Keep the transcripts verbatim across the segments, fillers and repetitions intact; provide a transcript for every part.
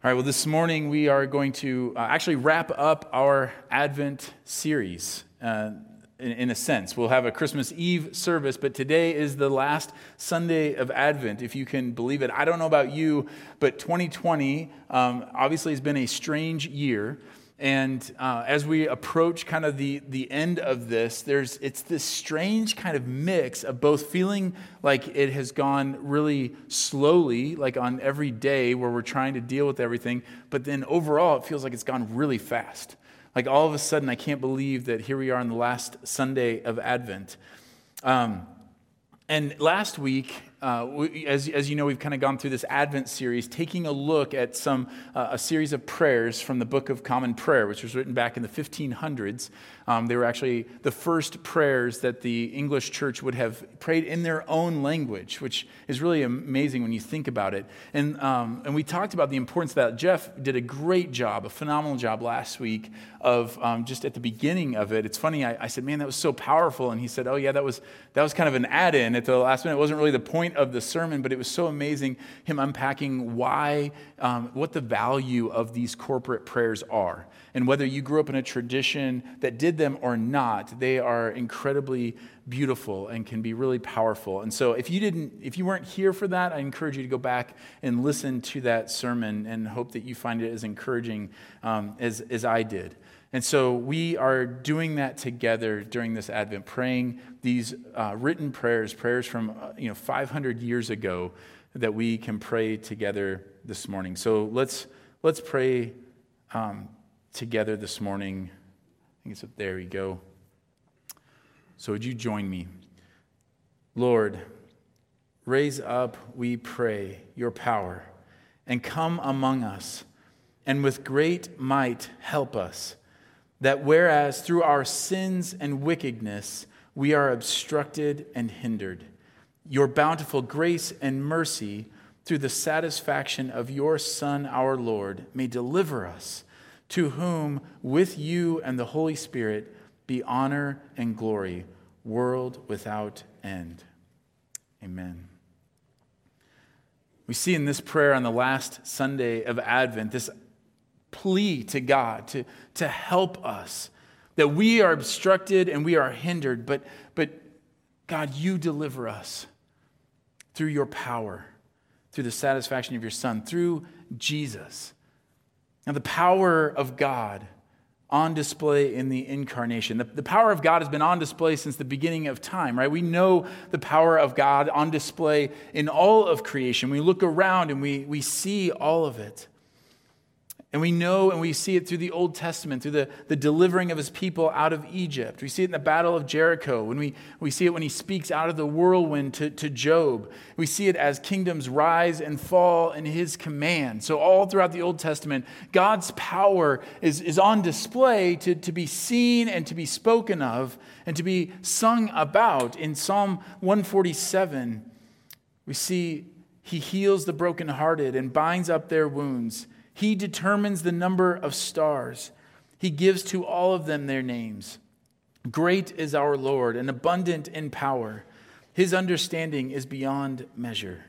All right, well, this morning we are going to uh, actually wrap up our Advent series uh, in, in a sense. We'll have a Christmas Eve service, but today is the last Sunday of Advent, if you can believe it. I don't know about you, but twenty twenty um, obviously has been a strange year. And uh, as we approach kind of the, the end of this, there's it's this strange kind of mix of both feeling like it has gone really slowly, like on every day where we're trying to deal with everything, but then overall it feels like it's gone really fast. Like all of a sudden, I can't believe that here we are on the last Sunday of Advent. Um, and last week, Uh, we, as, as you know, we've kind of gone through this Advent series, taking a look at some uh, a series of prayers from the Book of Common Prayer, which was written back in the fifteen hundreds. Um, they were actually the first prayers that the English church would have prayed in their own language, which is really amazing when you think about it. And um, and we talked about the importance of that. Jeff did a great job, a phenomenal job last week of um, just at the beginning of it. It's funny, I, I said, man, that was so powerful. And he said, oh yeah, that was that was kind of an add-in at the last minute. It wasn't really the point of the sermon, but it was so amazing him unpacking why, um, what the value of these corporate prayers are. And whether you grew up in a tradition that did them or not, they are incredibly beautiful and can be really powerful. And so if you didn't, if you weren't here for that, I encourage you to go back and listen to that sermon and hope that you find it as encouraging um, as, as I did. And so we are doing that together during this Advent, praying these uh, written prayers, prayers from uh, you know five hundred years ago that we can pray together this morning. So let's let's pray um, together this morning. I think it's up there. We go. So would you join me, Lord? Raise up, we pray, your power, and come among us, and with great might help us. That whereas through our sins and wickedness we are obstructed and hindered, your bountiful grace and mercy through the satisfaction of your Son, our Lord, may deliver us, to whom with you and the Holy Spirit be honor and glory, world without end. Amen. We see in this prayer on the last Sunday of Advent this plea to God to, to help us, that we are obstructed and we are hindered, but, but God, you deliver us through your power, through the satisfaction of your Son, through Jesus. Now, the power of God on display in the incarnation. The, the power of God has been on display since the beginning of time, right? We know the power of God on display in all of creation. We look around and we, we see all of it. And we know and we see it through the Old Testament, through the, the delivering of his people out of Egypt. We see it in the Battle of Jericho. When we, we see it when he speaks out of the whirlwind to, to Job. We see it as kingdoms rise and fall in his command. So all throughout the Old Testament, God's power is, is on display to, to be seen and to be spoken of and to be sung about. In Psalm one forty-seven, we see he heals the brokenhearted and binds up their wounds. He determines the number of stars. He gives to all of them their names. Great is our Lord and abundant in power. His understanding is beyond measure.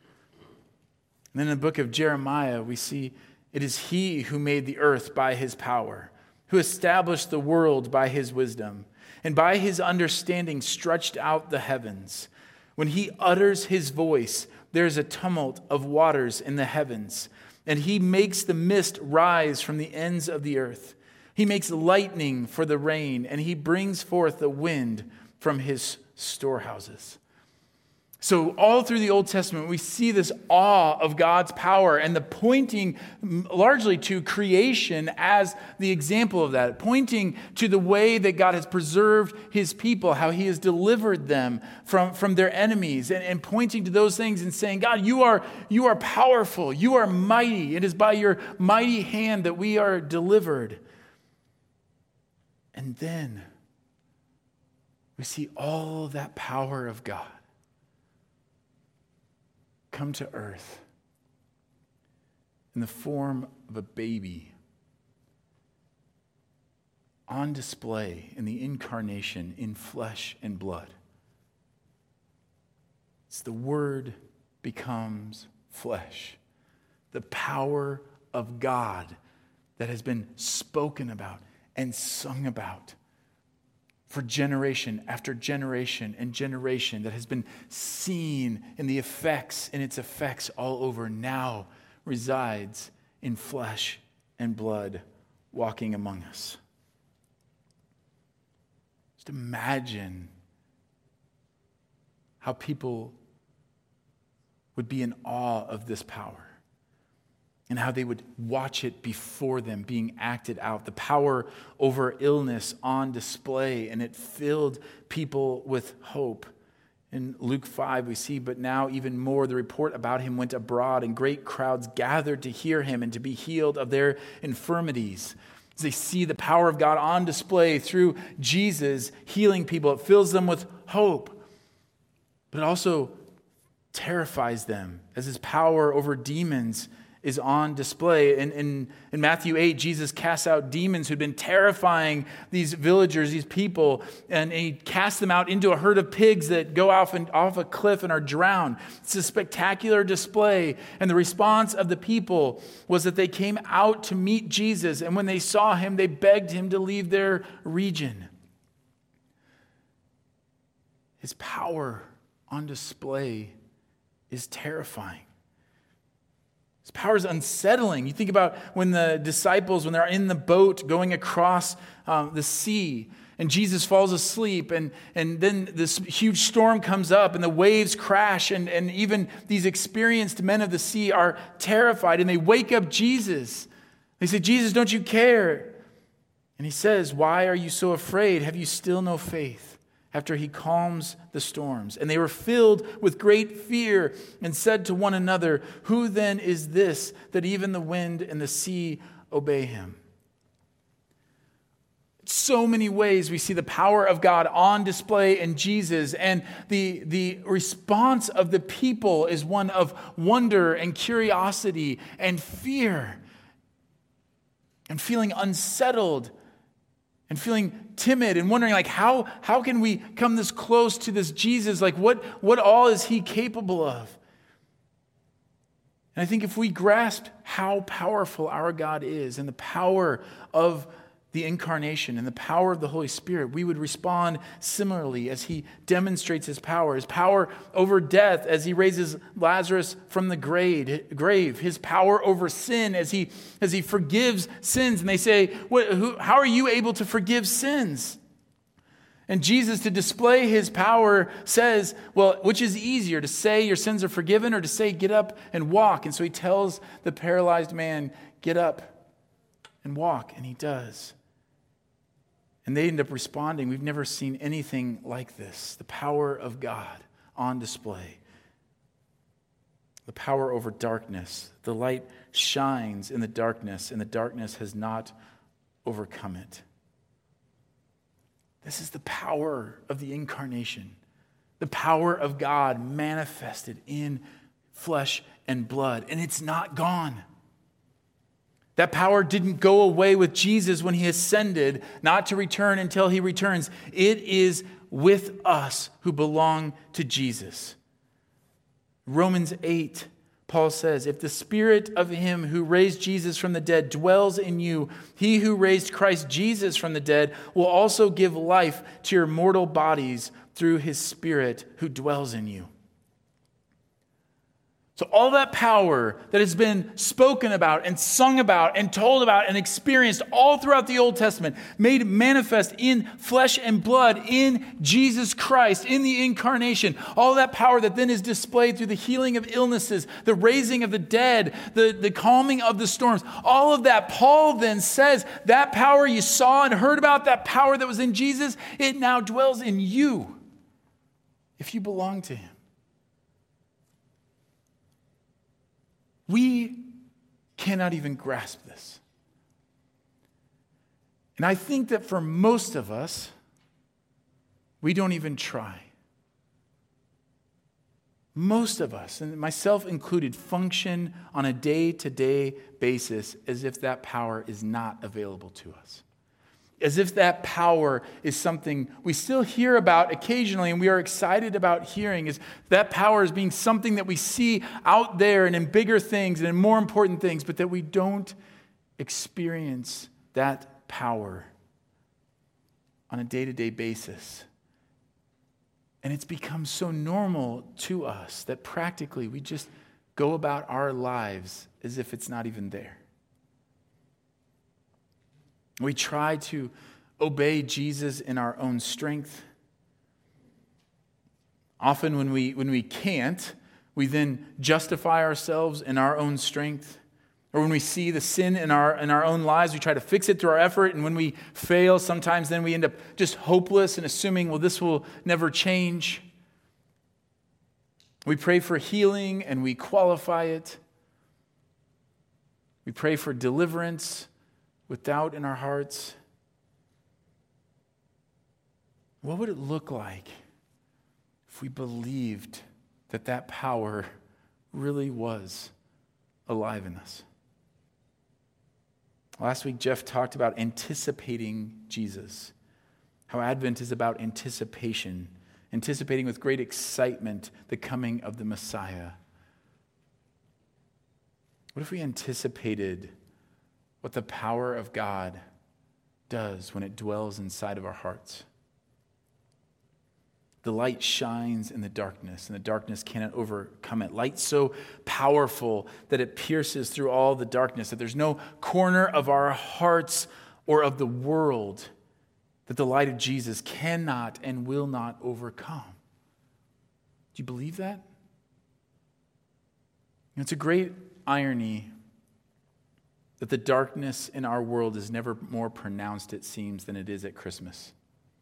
And then in the book of Jeremiah, we see it is he who made the earth by his power, who established the world by his wisdom, and by his understanding stretched out the heavens. When he utters his voice, there is a tumult of waters in the heavens. And he makes the mist rise from the ends of the earth. He makes lightning for the rain, and he brings forth the wind from his storehouses. So all through the Old Testament, we see this awe of God's power and the pointing largely to creation as the example of that, pointing to the way that God has preserved his people, how he has delivered them from, from their enemies, and, and pointing to those things and saying, God, you are, you are powerful, you are mighty. It is by your mighty hand that we are delivered. And then we see all of that power of God come to earth in the form of a baby, on display in the incarnation in flesh and blood. It's the Word becomes flesh. The power of God that has been spoken about and sung about for generation after generation and generation, that has been seen in the effects, in its effects all over, now resides in flesh and blood walking among us. Just imagine how people would be in awe of this power and how they would watch it before them being acted out. The power over illness on display, and it filled people with hope. In Luke five, we see, but now even more, the report about him went abroad, and great crowds gathered to hear him and to be healed of their infirmities. As they see the power of God on display through Jesus healing people, it fills them with hope. But it also terrifies them as his power over demons is on display. In, in, in Matthew eight, Jesus casts out demons who'd been terrifying these villagers, these people, and he casts them out into a herd of pigs that go off, and, off a cliff and are drowned. It's a spectacular display. And the response of the people was that they came out to meet Jesus, and when they saw him, they begged him to leave their region. His power on display is terrifying. His power is unsettling. You think about when the disciples, when they're in the boat going across um, the sea, and Jesus falls asleep, and, and then this huge storm comes up, and the waves crash, and, and even these experienced men of the sea are terrified, and they wake up Jesus. They say, Jesus, don't you care? And he says, why are you so afraid? Have you still no faith? After he calms the storms. And they were filled with great fear and said to one another, who then is this that even the wind and the sea obey him? So many ways we see the power of God on display in Jesus, and the, the response of the people is one of wonder and curiosity and fear and feeling unsettled and feeling timid and wondering, like, how, how can we come this close to this Jesus? Like, what, what all is he capable of? And I think if we grasp how powerful our God is and the power of the incarnation and the power of the Holy Spirit, we would respond similarly as he demonstrates his power. His power over death as he raises Lazarus from the grave. His power over sin as he, as he forgives sins. And they say, what, who, how are you able to forgive sins? And Jesus, to display his power, says, well, which is easier, to say your sins are forgiven or to say get up and walk? And so he tells the paralyzed man, get up and walk. And he does. And they end up responding, we've never seen anything like this. The power of God on display. The power over darkness. The light shines in the darkness, and the darkness has not overcome it. This is the power of the incarnation. The power of God manifested in flesh and blood. And it's not gone. That power didn't go away with Jesus when he ascended, not to return until he returns. It is with us who belong to Jesus. Romans eight, Paul says, if the spirit of him who raised Jesus from the dead dwells in you, he who raised Christ Jesus from the dead will also give life to your mortal bodies through his spirit who dwells in you. So all that power that has been spoken about and sung about and told about and experienced all throughout the Old Testament, made manifest in flesh and blood in Jesus Christ, in the incarnation. All that power that then is displayed through the healing of illnesses, the raising of the dead, the, the calming of the storms. All of that, Paul then says, that power you saw and heard about, that power that was in Jesus, it now dwells in you if you belong to him. We cannot even grasp this. And I think that for most of us, we don't even try. Most of us, and myself included, function on a day-to-day basis as if that power is not available to us. as if that power is something we still hear about occasionally and we are excited about hearing, is that power as being something that we see out there and in bigger things and in more important things, but that we don't experience that power on a day-to-day basis. And it's become so normal to us that practically we just go about our lives as if it's not even there. We try to obey Jesus in our own strength. Often when we, when we can't, we then justify ourselves in our own strength. Or when we see the sin in our, in our own lives, we try to fix it through our effort. And when we fail, sometimes then we end up just hopeless and assuming, well, this will never change. We pray for healing and we qualify it. We pray for deliverance with doubt in our hearts. What would it look like if we believed that that power really was alive in us? Last week, Jeff talked about anticipating Jesus, how Advent is about anticipation, anticipating with great excitement the coming of the Messiah. What if we anticipated what the power of God does when it dwells inside of our hearts? The light shines in the darkness, and the darkness cannot overcome it. Light so powerful that it pierces through all the darkness, that there's no corner of our hearts or of the world that the light of Jesus cannot and will not overcome. Do you believe that? It's a great irony that the darkness in our world is never more pronounced, it seems, than it is at Christmas.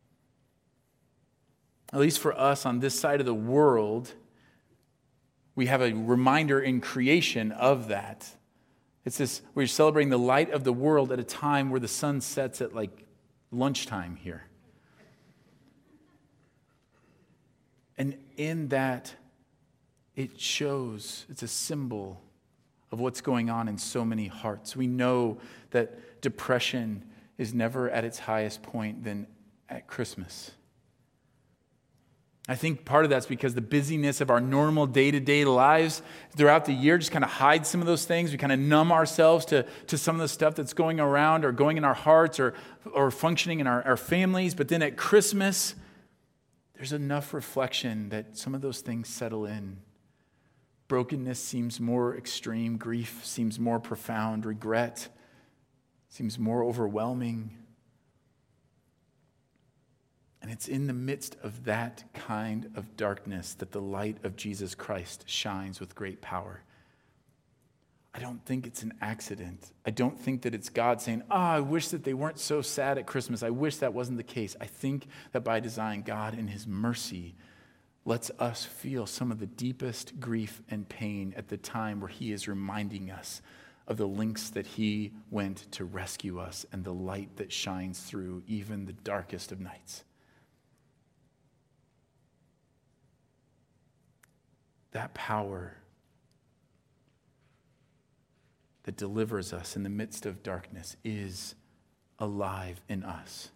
At least for us on this side of the world, we have a reminder in creation of that. It's this, we're celebrating the light of the world at a time where the sun sets at like lunchtime here. And in that, it shows, it's a symbol of what's going on in so many hearts. We know that depression is never at its highest point than at Christmas. I think part of that's because the busyness of our normal day-to-day lives throughout the year just kind of hides some of those things. We kind of numb ourselves to, to some of the stuff that's going around or going in our hearts or, or functioning in our, our families. But then at Christmas, there's enough reflection that some of those things settle in. Brokenness seems more extreme. Grief seems more profound. Regret seems more overwhelming. And it's in the midst of that kind of darkness that the light of Jesus Christ shines with great power. I don't think it's an accident. I don't think that it's God saying, oh, I wish that they weren't so sad at Christmas. I wish that wasn't the case. I think that by design, God in his mercy lets us feel some of the deepest grief and pain at the time where he is reminding us of the lengths that he went to rescue us and the light that shines through even the darkest of nights. That power that delivers us in the midst of darkness is alive in us.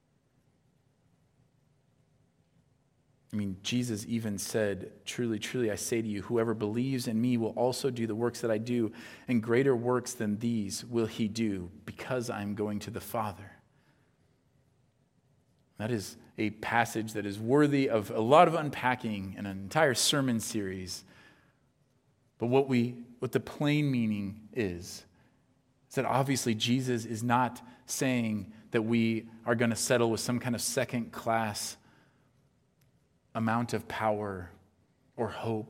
I mean, Jesus even said, truly, truly, I say to you, whoever believes in me will also do the works that I do, and greater works than these will he do, because I am going to the Father. That is a passage that is worthy of a lot of unpacking in an entire sermon series. But what we, what the plain meaning is, is that obviously Jesus is not saying that we are going to settle with some kind of second-class amount of power or hope.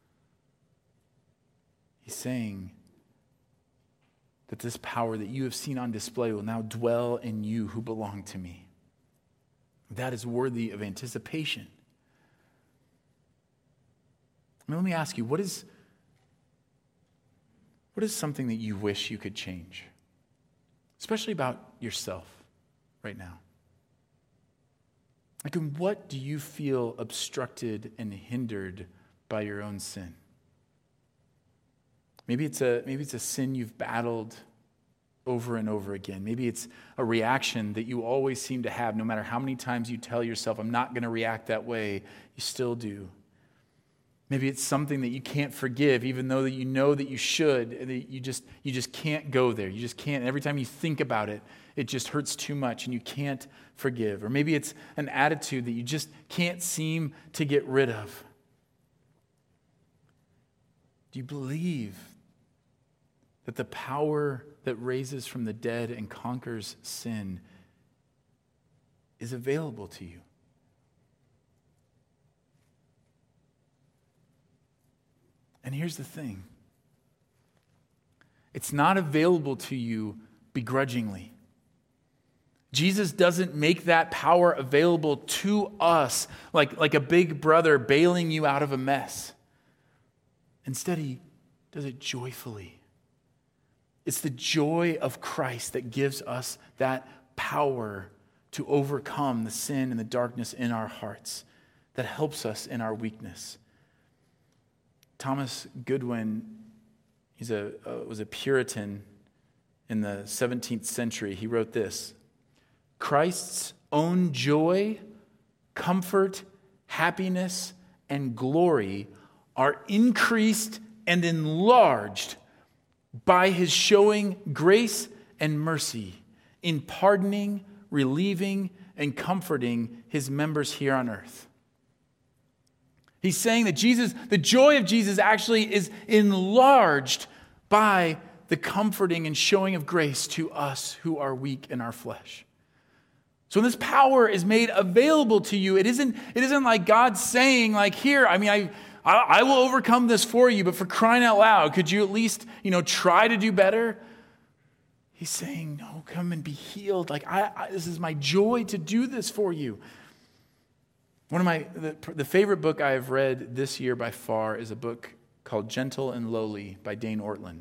He's saying that this power that you have seen on display will now dwell in you who belong to me. That is worthy of anticipation. I mean, let me ask you, what is, what is something that you wish you could change? Especially about yourself right now. Like, in what do you feel obstructed and hindered by your own sin? Maybe it's a, maybe it's a sin you've battled over and over again. Maybe it's a reaction that you always seem to have. No matter how many times you tell yourself, I'm not going to react that way, you still do. Maybe it's something that you can't forgive, even though that you know that you should, and that you just you just can't go there. You just can't. Every time you think about it, it just hurts too much, and you can't forgive. Or maybe it's an attitude that you just can't seem to get rid of. Do you believe that the power that raises from the dead and conquers sin is available to you? And here's the thing. It's not available to you begrudgingly. Jesus doesn't make that power available to us like, like a big brother bailing you out of a mess. Instead, he does it joyfully. It's the joy of Christ that gives us that power to overcome the sin and the darkness in our hearts, that helps us in our weakness. Thomas Goodwin, he's a, uh, was a Puritan in the seventeenth century. He wrote this: Christ's own joy, comfort, happiness, and glory are increased and enlarged by his showing grace and mercy in pardoning, relieving, and comforting his members here on earth. He's saying that Jesus, the joy of Jesus actually is enlarged by the comforting and showing of grace to us who are weak in our flesh. So when this power is made available to you, it isn't, it isn't like God saying, like, here, I mean, I, I, I will overcome this for you, but for crying out loud, could you at least, you know, try to do better? He's saying, no, come and be healed. Like, I, I this is my joy to do this for you. One of my, the, the favorite book I have read this year by far is a book called Gentle and Lowly by Dane Ortland.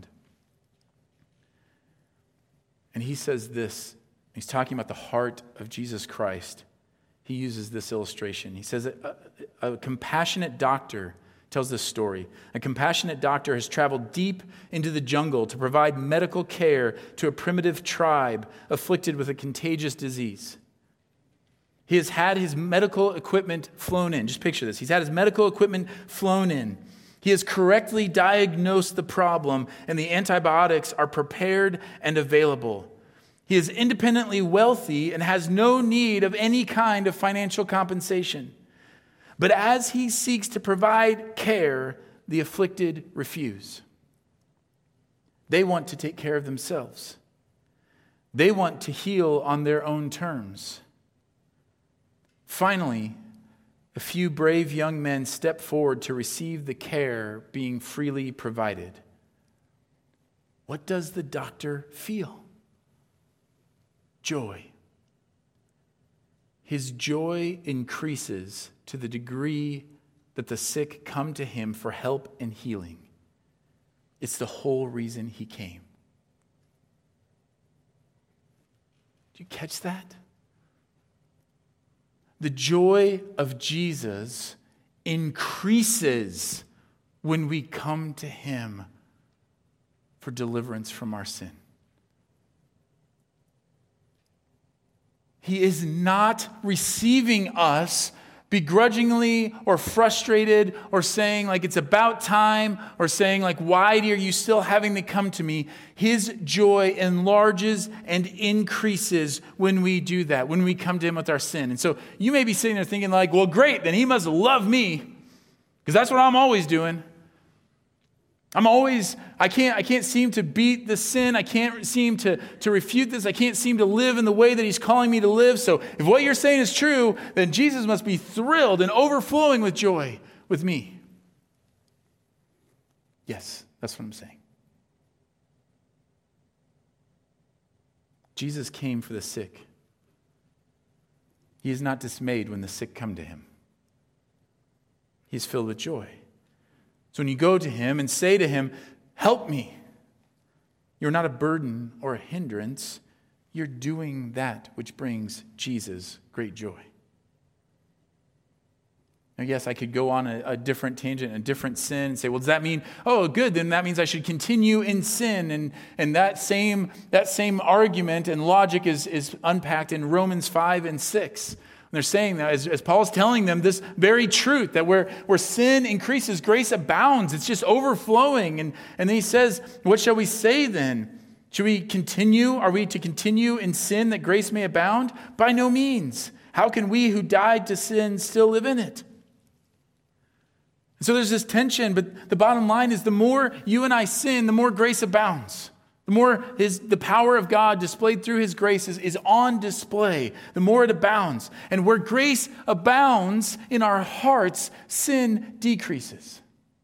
And he says this, he's talking about the heart of Jesus Christ. He uses this illustration. He says a, a, a compassionate doctor tells this story. A compassionate doctor has traveled deep into the jungle to provide medical care to a primitive tribe afflicted with a contagious disease. He has had his medical equipment flown in. Just picture this. He's had his medical equipment flown in. He has correctly diagnosed the problem, and the antibiotics are prepared and available. He is independently wealthy and has no need of any kind of financial compensation. But as he seeks to provide care, the afflicted refuse. They want to take care of themselves. They want to heal on their own terms. Finally, a few brave young men step forward to receive the care being freely provided. What does the doctor feel? Joy. His joy increases to the degree that the sick come to him for help and healing. It's the whole reason he came. Do you catch that? The joy of Jesus increases when we come to him for deliverance from our sin. He is not receiving us begrudgingly or frustrated or saying like it's about time or saying like, why are you still having to come to me? His joy enlarges and increases when we do that, when we come to him with our sin. And so you may be sitting there thinking like, well, great, then he must love me because that's what I'm always doing. I'm always, I can't, I can't seem to beat the sin. I can't seem to, to refute this. I can't seem to live in the way that he's calling me to live. So if what you're saying is true, then Jesus must be thrilled and overflowing with joy with me. Yes, that's what I'm saying. Jesus came for the sick. He is not dismayed when the sick come to him. He is filled with joy. So when you go to him and say to him, help me, you're not a burden or a hindrance. You're doing that which brings Jesus great joy. Now, yes, I could go on a, a different tangent, a different sin, and say, well, does that mean, oh, good, then that means I should continue in sin. And, and that same that same argument and logic is, is unpacked in Romans five and six. They're saying that as, as Paul's telling them this very truth, that where, where sin increases, grace abounds. It's just overflowing. And, and then he says, what shall we say then? Should we continue? Are we to continue in sin that grace may abound? By no means. How can we who died to sin still live in it? So there's this tension, but the bottom line is the more you and I sin, the more grace abounds. The more his, the power of God displayed through his grace is, is on display, the more it abounds. And where grace abounds in our hearts, sin decreases.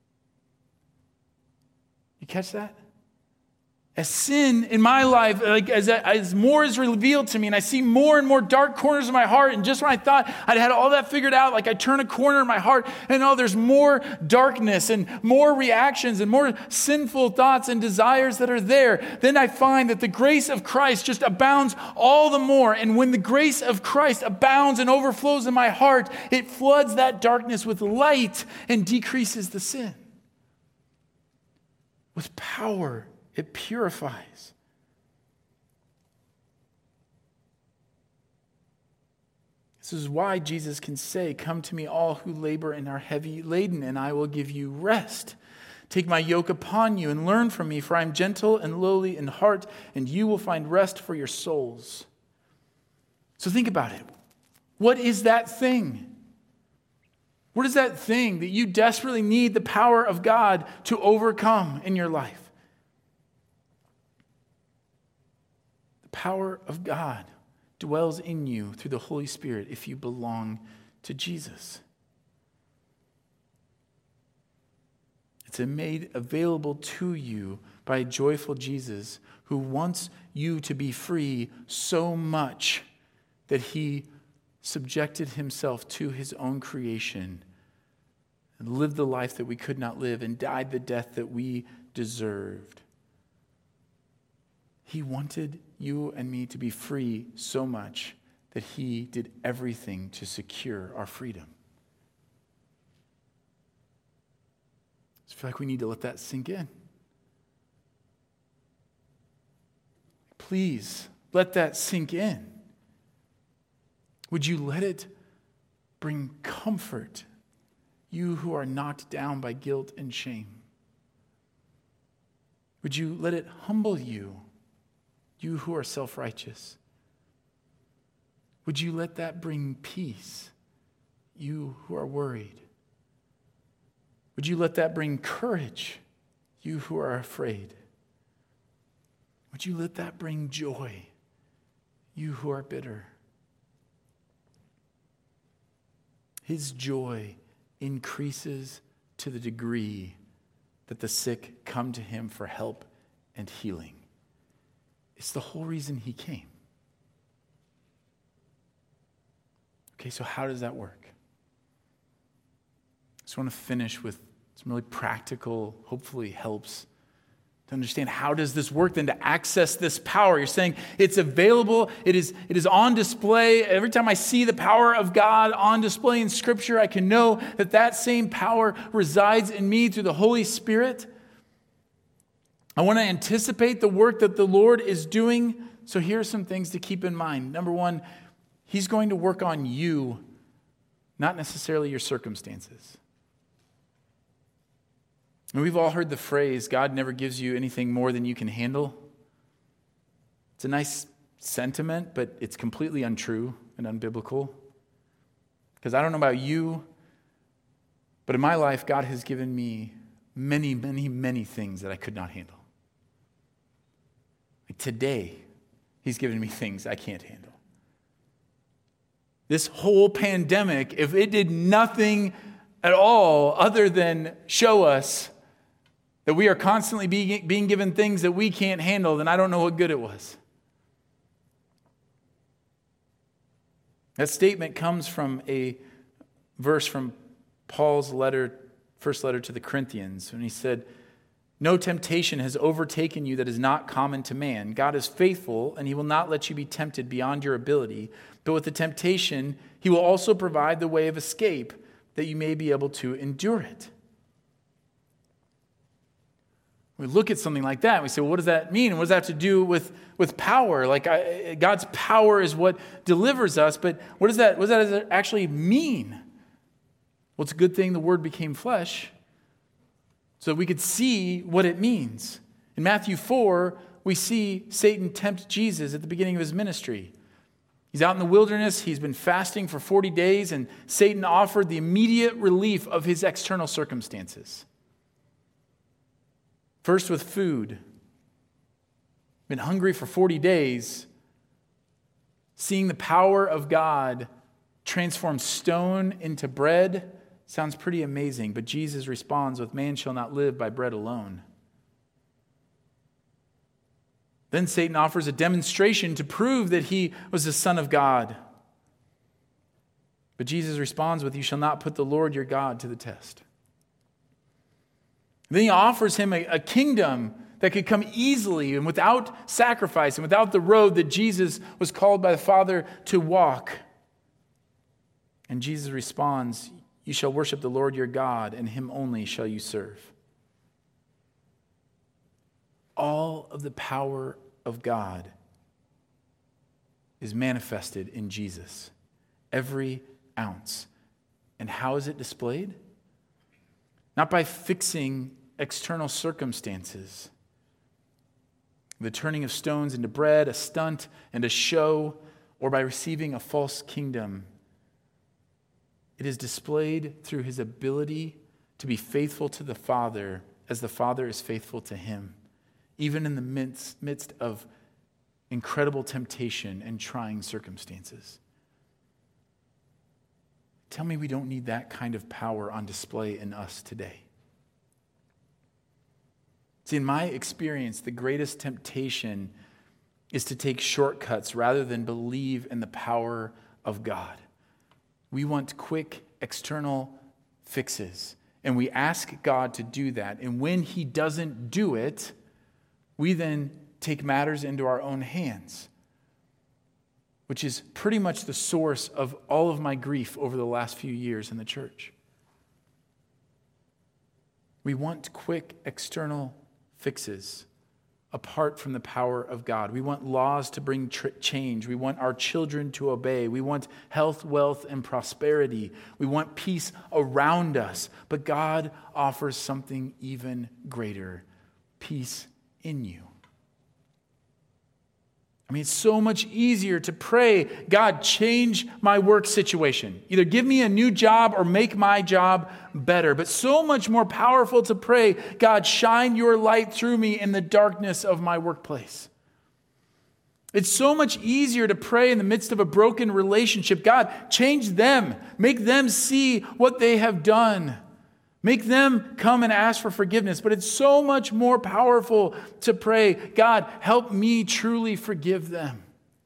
You catch that? As sin in my life, like as, as more is revealed to me and I see more and more dark corners of my heart, and just when I thought I'd had all that figured out, like I turn a corner in my heart and oh, there's more darkness and more reactions and more sinful thoughts and desires that are there, then I find that the grace of Christ just abounds all the more. And when the grace of Christ abounds and overflows in my heart, it floods that darkness with light and decreases the sin. With power. It purifies. This is why Jesus can say, come to me all who labor and are heavy laden, and I will give you rest. Take my yoke upon you and learn from me, for I am gentle and lowly in heart, and you will find rest for your souls. So think about it. What is that thing? What is that thing that you desperately need the power of God to overcome in your life? Power of God dwells in you through the Holy Spirit if you belong to Jesus. It's made available to you by a joyful Jesus who wants you to be free so much that he subjected himself to his own creation and lived the life that we could not live and died the death that we deserved. He wanted you and me to be free so much that he did everything to secure our freedom. I feel like we need to let that sink in. Please let that sink in. Would you let it bring comfort, you who are knocked down by guilt and shame? Would you let it humble you? You who are self-righteous. Would you let that bring peace? You who are worried. Would you let that bring courage? You who are afraid. Would you let that bring joy? You who are bitter. His joy increases to the degree that the sick come to him for help and healing. It's the whole reason he came. Okay, so how does that work? I just want to finish with some really practical, hopefully helps to understand how does this work then to access this power. You're saying it's available, it is, it is on display. Every time I see the power of God on display in Scripture, I can know that that same power resides in me through the Holy Spirit. I want to anticipate the work that the Lord is doing. So here are some things to keep in mind. Number one, he's going to work on you, not necessarily your circumstances. And we've all heard the phrase, God never gives you anything more than you can handle. It's a nice sentiment, but it's completely untrue and unbiblical. Because I don't know about you, but in my life, God has given me many, many, many things that I could not handle. Like today, he's given me things I can't handle. This whole pandemic, if it did nothing at all other than show us that we are constantly being, being given things that we can't handle, then I don't know what good it was. That statement comes from a verse from Paul's letter, first letter to the Corinthians, when he said, no temptation has overtaken you that is not common to man. God is faithful, and he will not let you be tempted beyond your ability. But with the temptation, he will also provide the way of escape that you may be able to endure it. We look at something like that and we say, well, what does that mean? And what does that have to do with, with power? Like I, God's power is what delivers us, but what does that, what does that actually mean? Well, it's a good thing the Word became flesh so that we could see what it means. In Matthew four, we see Satan tempt Jesus at the beginning of his ministry. He's out in the wilderness, he's been fasting for forty days, and Satan offered the immediate relief of his external circumstances. First with food. Been hungry for forty days, seeing the power of God transform stone into bread sounds pretty amazing, but Jesus responds with, man shall not live by bread alone. Then Satan offers a demonstration to prove that he was the Son of God. But Jesus responds with, you shall not put the Lord your God to the test. Then he offers him a, a kingdom that could come easily and without sacrifice and without the road that Jesus was called by the Father to walk. And Jesus responds, you shall worship the Lord your God, and him only shall you serve. All of the power of God is manifested in Jesus. Every ounce. And how is it displayed? Not by fixing external circumstances. The turning of stones into bread, a stunt and a show, or by receiving a false kingdom. It is displayed through his ability to be faithful to the Father as the Father is faithful to him, even in the midst, midst of incredible temptation and trying circumstances. Tell me we don't need that kind of power on display in us today. See, in my experience, the greatest temptation is to take shortcuts rather than believe in the power of God. We want quick external fixes, and we ask God to do that. And when he doesn't do it, we then take matters into our own hands, which is pretty much the source of all of my grief over the last few years in the church. We want quick external fixes apart from the power of God. We want laws to bring tr- change. We want our children to obey. We want health, wealth, and prosperity. We want peace around us. But God offers something even greater, peace in you. I mean, it's so much easier to pray, God, change my work situation. Either give me a new job or make my job better. But so much more powerful to pray, God, shine your light through me in the darkness of my workplace. It's so much easier to pray in the midst of a broken relationship. God, change them. Make them see what they have done. Make them come and ask for forgiveness. But it's so much more powerful to pray, God, help me truly forgive them.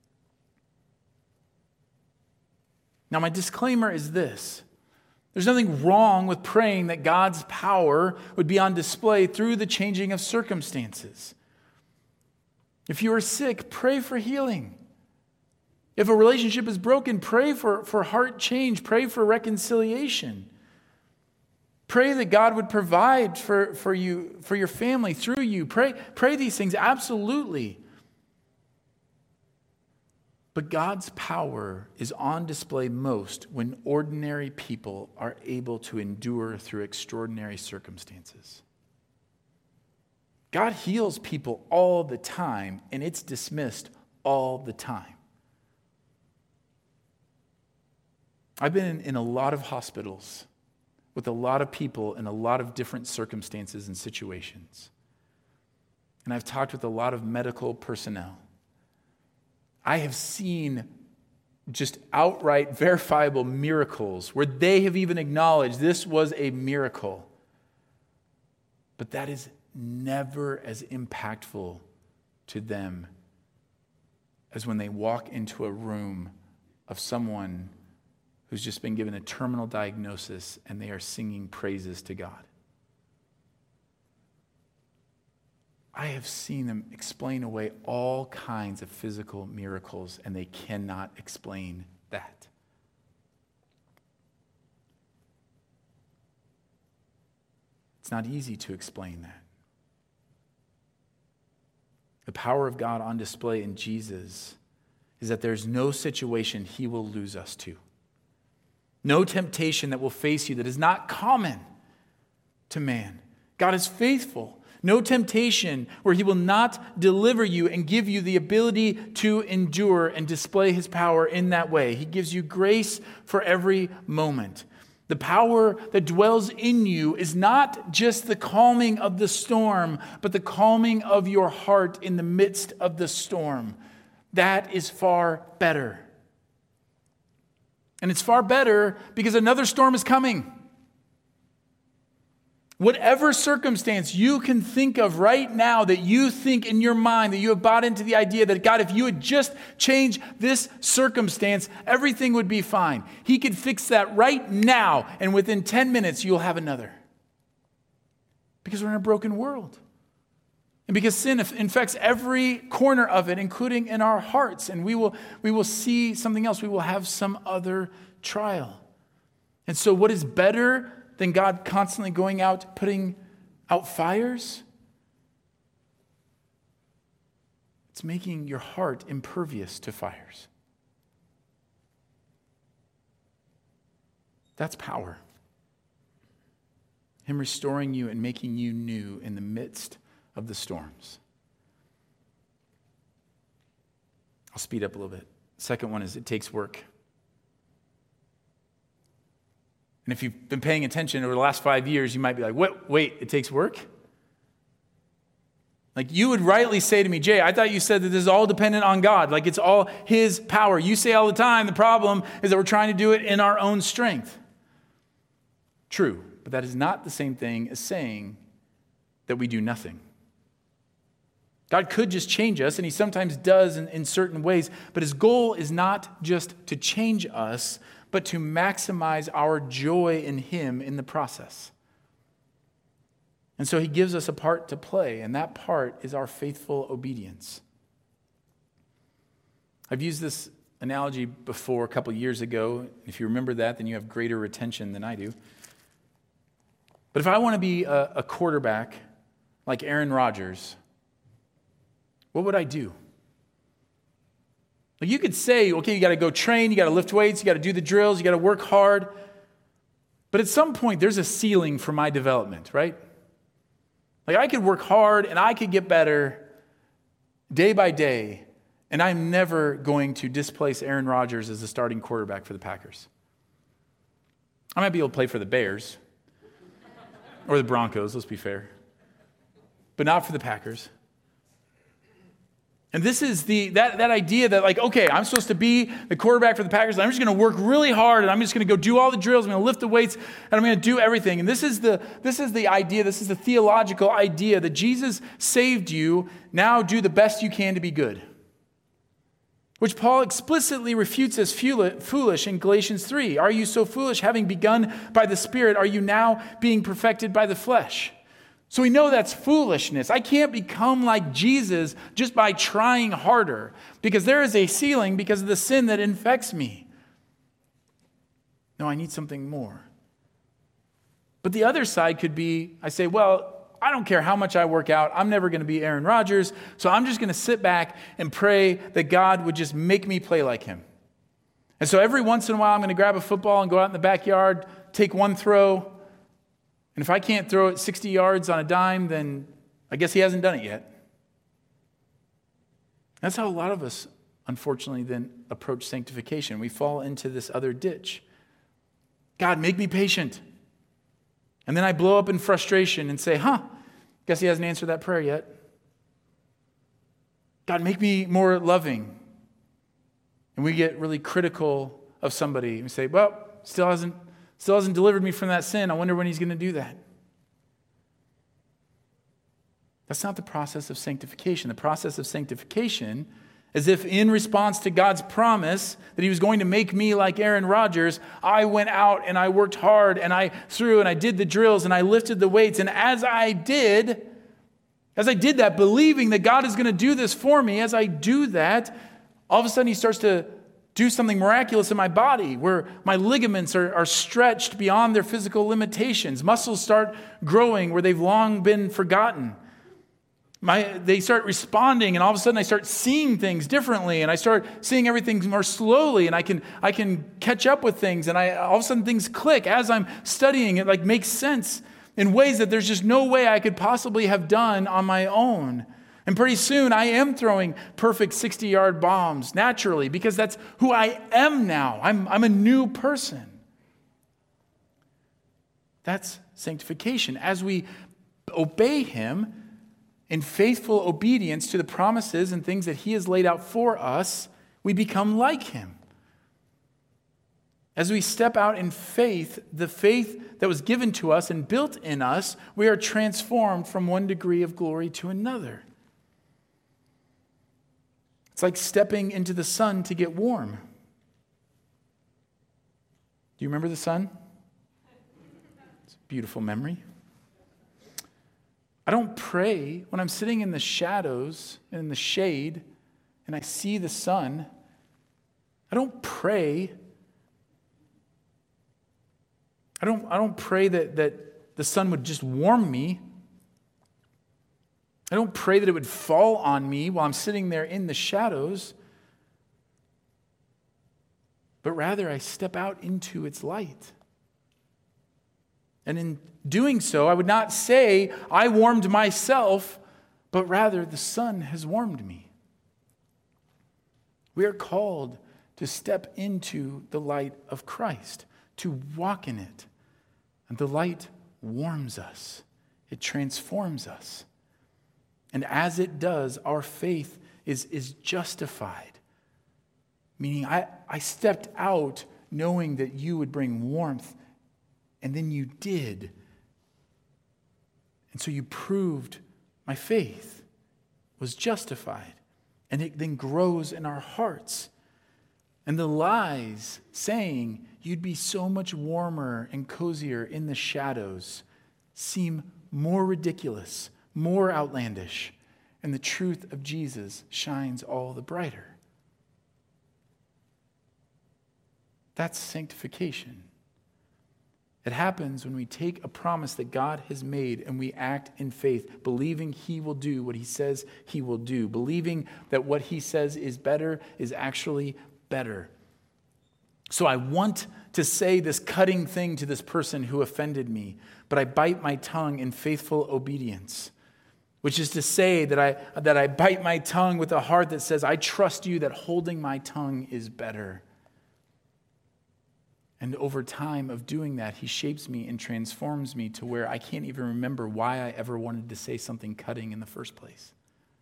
Now, my disclaimer is this. There's nothing wrong with praying that God's power would be on display through the changing of circumstances. If you are sick, pray for healing. If a relationship is broken, pray for, for heart change. Pray for reconciliation. Pray that God would provide for, for you, for your family through you. Pray, pray these things, absolutely. But God's power is on display most when ordinary people are able to endure through extraordinary circumstances. God heals people all the time, and it's dismissed all the time. I've been in, in a lot of hospitals with a lot of people in a lot of different circumstances and situations. And I've talked with a lot of medical personnel. I have seen just outright verifiable miracles where they have even acknowledged this was a miracle. But that is never as impactful to them as when they walk into a room of someone who's just been given a terminal diagnosis and they are singing praises to God. I have seen them explain away all kinds of physical miracles, and they cannot explain that. It's not easy to explain that. The power of God on display in Jesus is that there's no situation he will lose us to. No temptation that will face you that is not common to man. God is faithful. No temptation where he will not deliver you and give you the ability to endure and display his power in that way. He gives you grace for every moment. The power that dwells in you is not just the calming of the storm, but the calming of your heart in the midst of the storm. That is far better. And it's far better because another storm is coming. Whatever circumstance you can think of right now that you think in your mind that you have bought into the idea that, God, if you would just change this circumstance, everything would be fine. He could fix that right now, and within ten minutes, you'll have another. Because we're in a broken world. And because sin infects every corner of it, including in our hearts, and we will, we will see something else. We will have some other trial. And so what is better than God constantly going out, putting out fires? It's making your heart impervious to fires. That's power. Him restoring you and making you new in the midst of the storms. I'll speed up a little bit. Second one is it takes work. And if you've been paying attention over the last five years, you might be like, wait, wait, it takes work? Like you would rightly say to me, Jay, I thought you said that this is all dependent on God. Like it's all his power. You say all the time, the problem is that we're trying to do it in our own strength. True, but that is not the same thing as saying that we do nothing. God could just change us, and he sometimes does in, in certain ways, but his goal is not just to change us, but to maximize our joy in him in the process. And so he gives us a part to play, and that part is our faithful obedience. I've used this analogy before a couple years ago. If you remember that, then you have greater retention than I do. But if I want to be a, a quarterback like Aaron Rodgers, what would I do? Like you could say, okay, you got to go train, you got to lift weights, you got to do the drills, you got to work hard. But at some point, there's a ceiling for my development, right? Like I could work hard and I could get better day by day, and I'm never going to displace Aaron Rodgers as the starting quarterback for the Packers. I might be able to play for the Bears or the Broncos, let's be fair, but not for the Packers. And this is the that, that idea that like, okay, I'm supposed to be the quarterback for the Packers. And I'm just going to work really hard, and I'm just going to go do all the drills. I'm going to lift the weights, and I'm going to do everything. And this is the this is the idea. This is the theological idea that Jesus saved you. Now do the best you can to be good, which Paul explicitly refutes as foolish in Galatians three. Are you so foolish, having begun by the Spirit? Are you now being perfected by the flesh? So we know that's foolishness. I can't become like Jesus just by trying harder, because there is a ceiling because of the sin that infects me. No, I need something more. But the other side could be, I say, well, I don't care how much I work out. I'm never going to be Aaron Rodgers, so I'm just going to sit back and pray that God would just make me play like him. And so every once in a while, I'm going to grab a football and go out in the backyard, take one throw. And if I can't throw it sixty yards on a dime, then I guess he hasn't done it yet. That's how a lot of us, unfortunately, then approach sanctification. We fall into this other ditch. God, make me patient. And then I blow up in frustration and say, huh, guess he hasn't answered that prayer yet. God, make me more loving. And we get really critical of somebody. We say, well, still hasn't Still hasn't delivered me from that sin. I wonder when he's going to do that. That's not the process of sanctification. The process of sanctification, as if in response to God's promise that he was going to make me like Aaron Rodgers, I went out and I worked hard and I threw and I did the drills and I lifted the weights. And as I did, as I did that, believing that God is going to do this for me, as I do that, all of a sudden he starts to do something miraculous in my body where my ligaments are, are stretched beyond their physical limitations. Muscles start growing where they've long been forgotten. My, they start responding, and all of a sudden I start seeing things differently, and I start seeing everything more slowly, and I can I can catch up with things, and I all of a sudden things click as I'm studying. It like makes sense in ways that there's just no way I could possibly have done on my own. And pretty soon I am throwing perfect sixty-yard bombs naturally because that's who I am now. I'm, I'm a new person. That's sanctification. As we obey him in faithful obedience to the promises and things that he has laid out for us, we become like him. As we step out in faith, the faith that was given to us and built in us, we are transformed from one degree of glory to another. It's like stepping into the sun to get warm. Do you remember the sun? It's a beautiful memory. I don't pray when I'm sitting in the shadows and in the shade and I see the sun. I don't pray. I don't, I don't pray that, that the sun would just warm me. I don't pray that it would fall on me while I'm sitting there in the shadows. But rather, I step out into its light. And in doing so, I would not say, I warmed myself, but rather, the sun has warmed me. We are called to step into the light of Christ, to walk in it. And the light warms us. It transforms us. And as it does, our faith is, is justified. Meaning, I, I stepped out knowing that you would bring warmth, and then you did. And so you proved my faith was justified. And it then grows in our hearts. And the lies saying you'd be so much warmer and cozier in the shadows seem more ridiculous, more outlandish, and the truth of Jesus shines all the brighter. That's sanctification. It happens when we take a promise that God has made and we act in faith, believing he will do what he says he will do, believing that what he says is better is actually better. So I want to say this cutting thing to this person who offended me, but I bite my tongue in faithful obedience, which is to say that I, that I bite my tongue with a heart that says, I trust you that holding my tongue is better. And over time of doing that, he shapes me and transforms me to where I can't even remember why I ever wanted to say something cutting in the first place.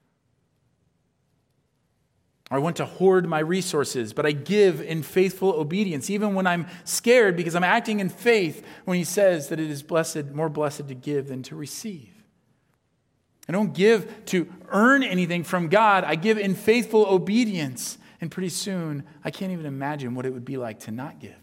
I want to hoard my resources, but I give in faithful obedience, even when I'm scared because I'm acting in faith when he says that it is blessed, more blessed to give than to receive. I don't give to earn anything from God. I give in faithful obedience. And pretty soon, I can't even imagine what it would be like to not give.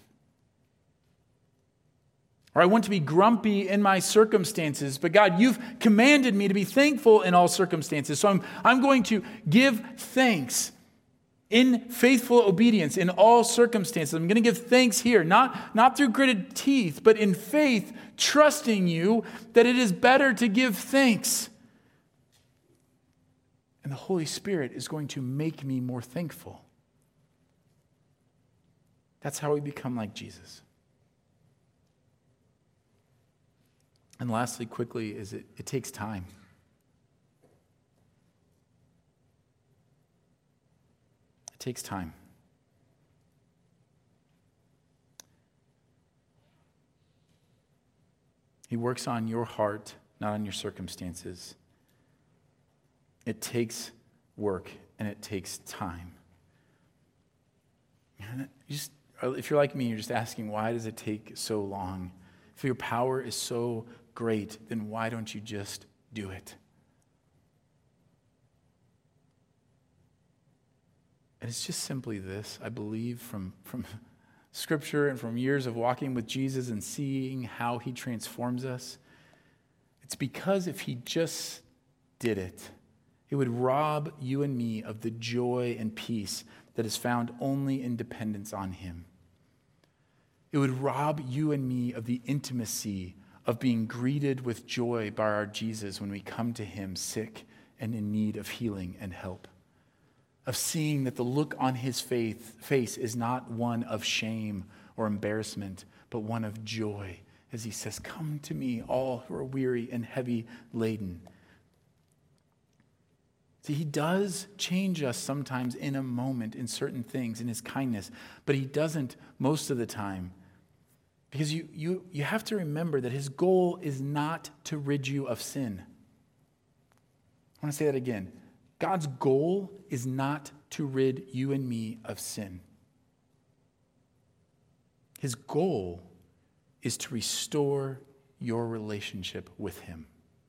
Or I want to be grumpy in my circumstances, but God, you've commanded me to be thankful in all circumstances. So I'm, I'm going to give thanks in faithful obedience in all circumstances. I'm going to give thanks here, not, not through gritted teeth, but in faith, trusting you that it is better to give thanks. And the Holy Spirit is going to make me more thankful. That's how we become like Jesus. And lastly, quickly, is it, it takes time. It takes time. He works on your heart, not on your circumstances. It takes work and it takes time. And you just, if you're like me, you're just asking, why does it take so long? If your power is so great, then why don't you just do it? And it's just simply this, I believe, from, from Scripture and from years of walking with Jesus and seeing how he transforms us. It's because if he just did it, It would rob you and me of the joy and peace that is found only in dependence on him. It would rob you and me of the intimacy of being greeted with joy by our Jesus when we come to him sick and in need of healing and help. Of seeing that the look on his faith, face is not one of shame or embarrassment, but one of joy as he says, "Come to me, all who are weary and heavy laden." See, he does change us sometimes in a moment in certain things in his kindness, but he doesn't most of the time. Because you, you, you have to remember that his goal is not to rid you of sin. I want to say that again. God's goal is not to rid you and me of sin. His goal is to restore your relationship with him.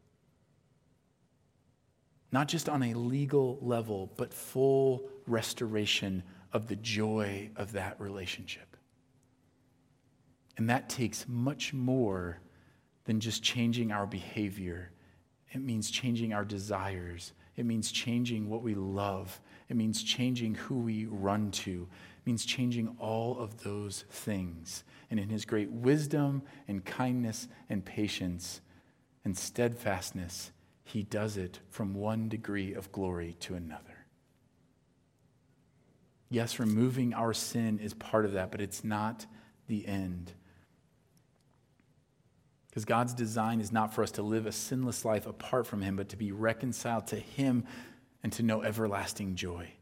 Not just on a legal level, but full restoration of the joy of that relationship. And that takes much more than just changing our behavior. It means changing our desires. It means changing what we love. It means changing who we run to. It means changing all of those things. And in his great wisdom and kindness and patience and steadfastness, he does it from one degree of glory to another. Yes, removing our sin is part of that, but it's not the end. Because God's design is not for us to live a sinless life apart from him, but to be reconciled to him and to know everlasting joy.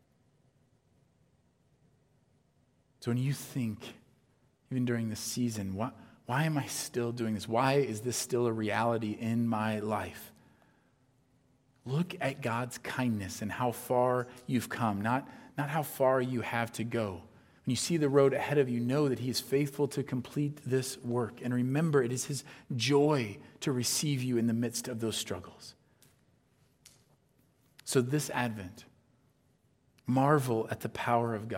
So when you think, even during this season, why, why am I still doing this? Why is this still a reality in my life? Look at God's kindness and how far you've come, not, not how far you have to go. When you see the road ahead of you, know that he is faithful to complete this work. And remember, it is his joy to receive you in the midst of those struggles. So this Advent, marvel at the power of God.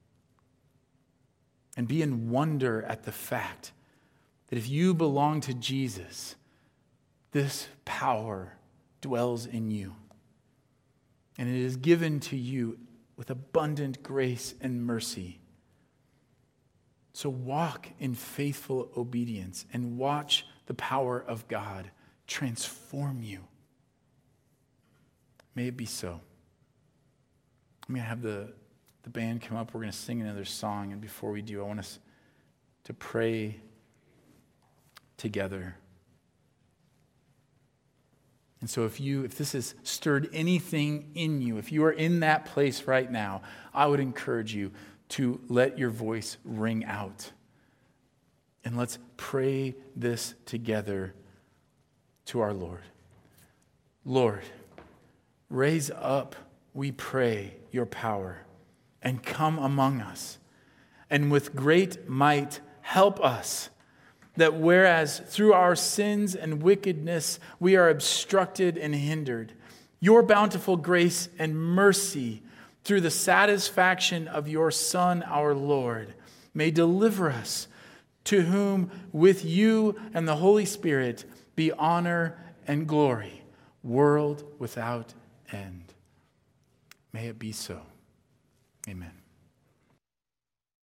And be in wonder at the fact that if you belong to Jesus, this power dwells in you. And it is given to you with abundant grace and mercy. So walk in faithful obedience and watch the power of God transform you. May it be so. I'm going to have the, the band come up. We're going to sing another song. And before we do, I want us to pray together. And so if you, if this has stirred anything in you, if you are in that place right now, I would encourage you to let your voice ring out. And let's pray this together to our Lord. Lord, raise up, we pray, your power and come among us. And with great might help us, that whereas through our sins and wickedness we are obstructed and hindered, your bountiful grace and mercy through the satisfaction of your Son, our Lord, may deliver us, to whom with you and the Holy Spirit be honor and glory, world without end. May it be so. Amen.